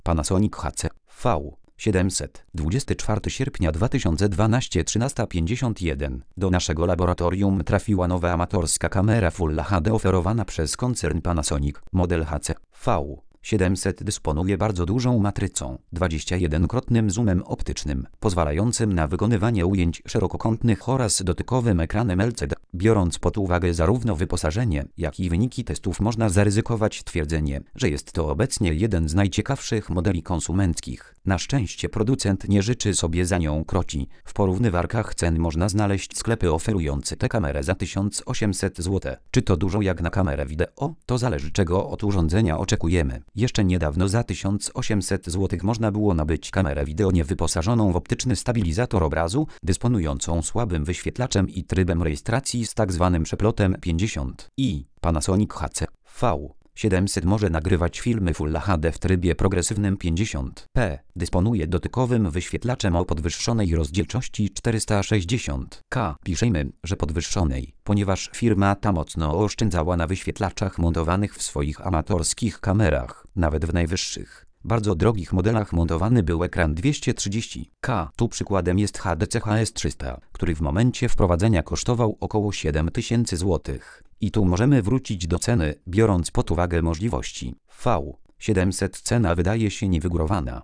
Panasonic HC-V700. 24 sierpnia 2012, 13:51. Do naszego laboratorium trafiła nowa amatorska kamera Full HD oferowana przez koncern Panasonic. Model HC-V700 dysponuje bardzo dużą matrycą, 21-krotnym zoomem optycznym, pozwalającym na wykonywanie ujęć szerokokątnych oraz dotykowym ekranem LCD. Biorąc pod uwagę zarówno wyposażenie, jak i wyniki testów, można zaryzykować twierdzenie, że jest to obecnie jeden z najciekawszych modeli konsumenckich. Na szczęście producent nie życzy sobie za nią kroci. W porównywarkach cen można znaleźć sklepy oferujące tę kamerę za 1800 zł. Czy to dużo jak na kamerę wideo? To zależy, czego od urządzenia oczekujemy. Jeszcze niedawno za 1800 zł można było nabyć kamerę wideo niewyposażoną w optyczny stabilizator obrazu, dysponującą słabym wyświetlaczem i trybem rejestracji z tzw. przeplotem 50 i Panasonic HC-V700 może nagrywać filmy Full HD w trybie progresywnym 50p. Dysponuje dotykowym wyświetlaczem o podwyższonej rozdzielczości 460K. Piszemy, że podwyższonej, ponieważ firma ta mocno oszczędzała na wyświetlaczach montowanych w swoich amatorskich kamerach. Nawet w najwyższych, bardzo drogich modelach montowany był ekran 230K. Tu przykładem jest HDC HS300, który w momencie wprowadzenia kosztował około 7000 zł. I tu możemy wrócić do ceny, biorąc pod uwagę możliwości. V700 cena wydaje się niewygórowana.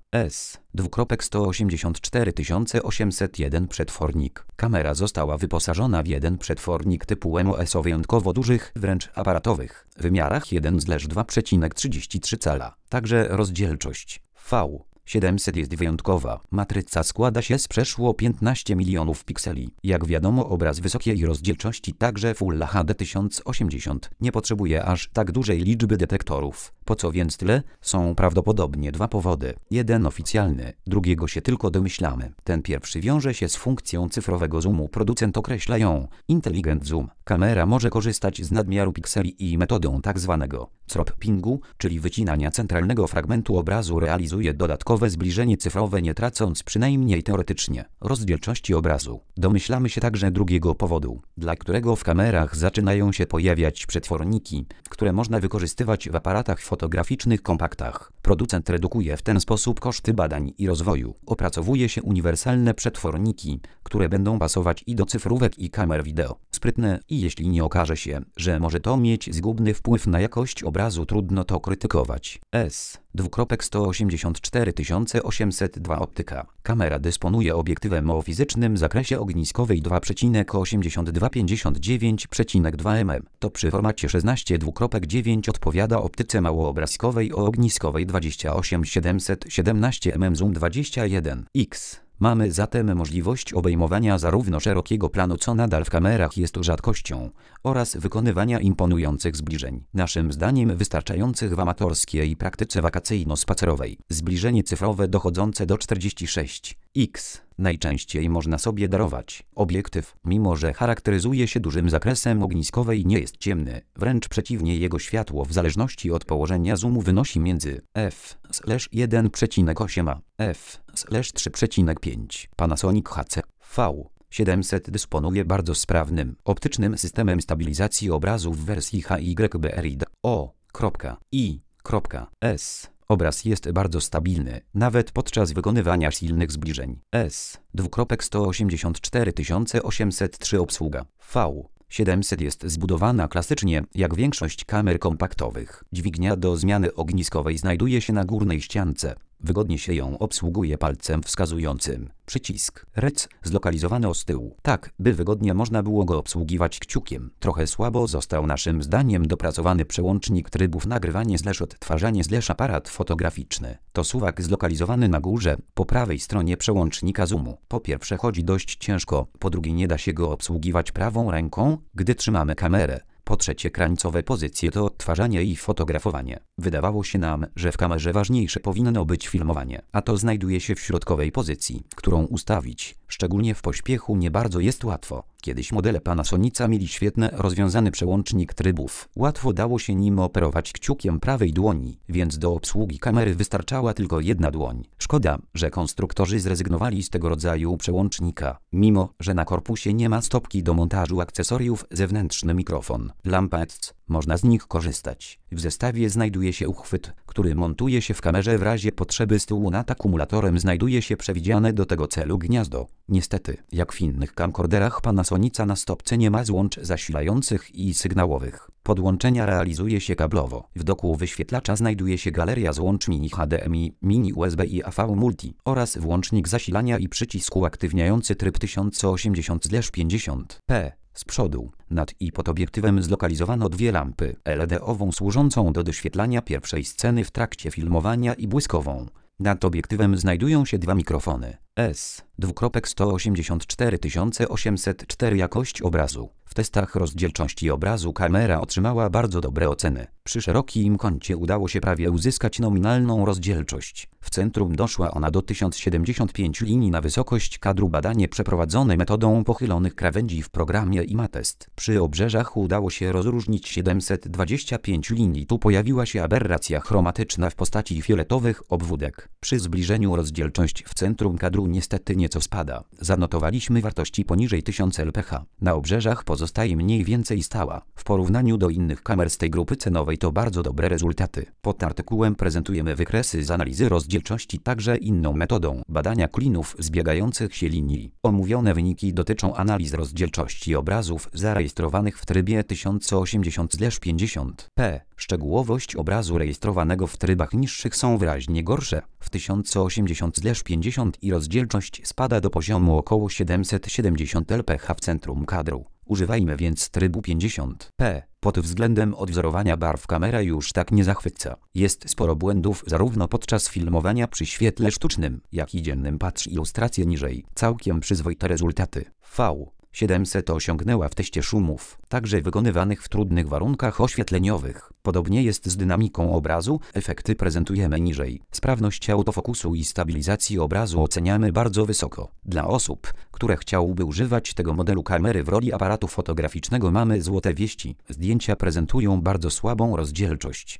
S:184 801 przetwornik. Kamera została wyposażona w jeden przetwornik typu MOS o wyjątkowo dużych, wręcz aparatowych, wymiarach 1/2,33 cala. Także rozdzielczość V700 jest wyjątkowa. Matryca składa się z przeszło 15 milionów pikseli. Jak wiadomo, obraz wysokiej rozdzielczości, także Full HD 1080, nie potrzebuje aż tak dużej liczby detektorów. Po co więc tyle? Są prawdopodobnie dwa powody. Jeden oficjalny, drugiego się tylko domyślamy. Ten pierwszy wiąże się z funkcją cyfrowego zoomu. Producent określa ją Intelligent Zoom. Kamera może korzystać z nadmiaru pikseli i metodą tzw. croppingu, czyli wycinania centralnego fragmentu obrazu. Realizuje dodatkowe zbliżenie cyfrowe, nie tracąc, przynajmniej teoretycznie, rozdzielczości obrazu. Domyślamy się także drugiego powodu, dla którego w kamerach zaczynają się pojawiać przetworniki, które można wykorzystywać w aparatach fotograficznych kompaktach. Producent redukuje w ten sposób koszty badań i rozwoju. Opracowuje się uniwersalne przetworniki, które będą pasować i do cyfrówek, i kamer wideo. Sprytne, i jeśli nie okaże się, że może to mieć zgubny wpływ na jakość obrazu, trudno to krytykować. S:184 802 optyka. Kamera dysponuje obiektywem o fizycznym zakresie ogniskowej 2,82-59,2 mm. To przy formacie 16:2,9 odpowiada optyce małoobrazkowej o ogniskowej 28-717 mm zoom 21x. Mamy zatem możliwość obejmowania zarówno szerokiego planu, co nadal w kamerach jest rzadkością, oraz wykonywania imponujących zbliżeń. Naszym zdaniem wystarczających w amatorskiej praktyce wakacyjno-spacerowej. Zbliżenie cyfrowe dochodzące do 46x. Najczęściej można sobie darować. Obiektyw, mimo że charakteryzuje się dużym zakresem ogniskowej, nie jest ciemny. Wręcz przeciwnie, jego światło w zależności od położenia zoomu wynosi między f/1,8 a f/3,5. Panasonic HC-V700 dysponuje bardzo sprawnym, optycznym systemem stabilizacji obrazu w wersji HYBRID-O.I.S. Obraz jest bardzo stabilny, nawet podczas wykonywania silnych zbliżeń. S:184 803 obsługa. V700 jest zbudowana klasycznie, jak większość kamer kompaktowych. Dźwignia do zmiany ogniskowej znajduje się na górnej ściance. Wygodnie się ją obsługuje palcem wskazującym. Przycisk REC zlokalizowany z tyłu, tak by wygodnie można było go obsługiwać kciukiem. Trochę słabo został naszym zdaniem dopracowany przełącznik trybów nagrywanie/odtwarzanie/aparat fotograficzny. To suwak zlokalizowany na górze, po prawej stronie przełącznika zoomu. Po pierwsze chodzi dość ciężko, po drugie nie da się go obsługiwać prawą ręką, gdy trzymamy kamerę. Po trzecie, krańcowe pozycje to odtwarzanie i fotografowanie. Wydawało się nam, że w kamerze ważniejsze powinno być filmowanie, a to znajduje się w środkowej pozycji, którą ustawić, szczególnie w pośpiechu, nie bardzo jest łatwo. Kiedyś modele Panasonica mieli świetnie rozwiązany przełącznik trybów. Łatwo dało się nim operować kciukiem prawej dłoni, więc do obsługi kamery wystarczała tylko jedna dłoń. Szkoda, że konstruktorzy zrezygnowali z tego rodzaju przełącznika. Mimo że na korpusie nie ma stopki do montażu akcesoriów, zewnętrzny mikrofon, lampa ETC, można z nich korzystać. W zestawie znajduje się uchwyt, który montuje się w kamerze w razie potrzeby. Z tyłu nad akumulatorem znajduje się przewidziane do tego celu gniazdo. Niestety, jak w innych camcorderach Panasonica na stopce nie ma złącz zasilających i sygnałowych. Podłączenia realizuje się kablowo. W doku wyświetlacza znajduje się galeria złącz mini HDMI, mini USB i AV Multi oraz włącznik zasilania i przycisk uaktywniający tryb 1080/50p. Z przodu, nad i pod obiektywem zlokalizowano dwie lampy, LED-ową służącą do doświetlania pierwszej sceny w trakcie filmowania i błyskową. Nad obiektywem znajdują się dwa mikrofony. S2.184804 Jakość obrazu. W testach rozdzielczości obrazu kamera otrzymała bardzo dobre oceny. Przy szerokim kącie udało się prawie uzyskać nominalną rozdzielczość. W centrum doszła ona do 1075 linii na wysokość kadru. Badanie przeprowadzone metodą pochylonych krawędzi w programie IMATest. Przy obrzeżach udało się rozróżnić 725 linii. Tu pojawiła się aberracja chromatyczna w postaci fioletowych obwódek. Przy zbliżeniu rozdzielczość w centrum kadru niestety nieco spada. Zanotowaliśmy wartości poniżej 1000 lph. Na obrzeżach pozostaje mniej więcej stała. W porównaniu do innych kamer z tej grupy cenowej to bardzo dobre rezultaty. Pod artykułem prezentujemy wykresy z analizy rozdzielczości także inną metodą badania klinów zbiegających się linii. Omówione wyniki dotyczą analiz rozdzielczości obrazów zarejestrowanych w trybie 1080/50p. Szczegółowość obrazu rejestrowanego w trybach niższych są wyraźnie gorsze. W 1080/50 i rozdzielczość spada do poziomu około 770 lph w centrum kadru. Używajmy więc trybu 50p. Pod względem odwzorowania barw kamera już tak nie zachwyca. Jest sporo błędów zarówno podczas filmowania przy świetle sztucznym, jak i dziennym. Patrz ilustrację niżej. Całkiem przyzwoite rezultaty. V700 osiągnęła w teście szumów, także wykonywanych w trudnych warunkach oświetleniowych. Podobnie jest z dynamiką obrazu, efekty prezentujemy niżej. Sprawność autofokusu i stabilizacji obrazu oceniamy bardzo wysoko. Dla osób, które chciałyby używać tego modelu kamery w roli aparatu fotograficznego mamy złote wieści. Zdjęcia prezentują bardzo słabą rozdzielczość.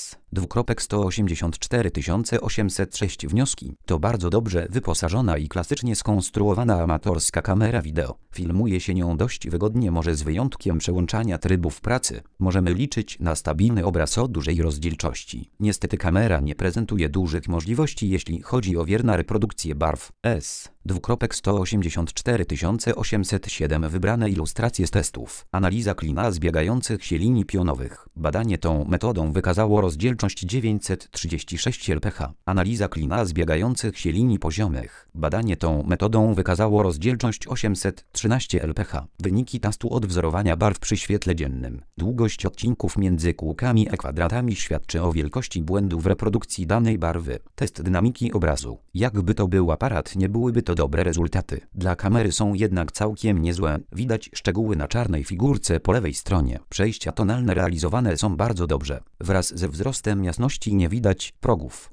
S2.184806 wnioski. To bardzo dobrze wyposażona i klasycznie skonstruowana amatorska kamera wideo. Filmuje się nią dość wygodnie, może z wyjątkiem przełączania trybów pracy. Możemy liczyć na stabilny obraz o dużej rozdzielczości. Niestety kamera nie prezentuje dużych możliwości, jeśli chodzi o wierne reprodukcje barw. S2.184807 Wybrane ilustracje z testów. Analiza klina zbiegających się linii pionowych. Badanie tą metodą wykazało rozdzielczość 936 lph. Analiza klina zbiegających się linii poziomych. Badanie tą metodą wykazało rozdzielczość 813 lph. Wyniki testu odwzorowania barw przy świetle dziennym. Długość odcinków między kółkami a kwadratami świadczy o wielkości błędu w reprodukcji danej barwy. Test dynamiki obrazu. Jakby to był aparat, nie byłyby to dobre rezultaty. Dla kamery są jednak całkiem niezłe. Widać szczegóły na czarnej figurce po lewej stronie. Przejścia tonalne realizowane są bardzo dobrze. Wraz ze wzrostem jasności nie widać progów.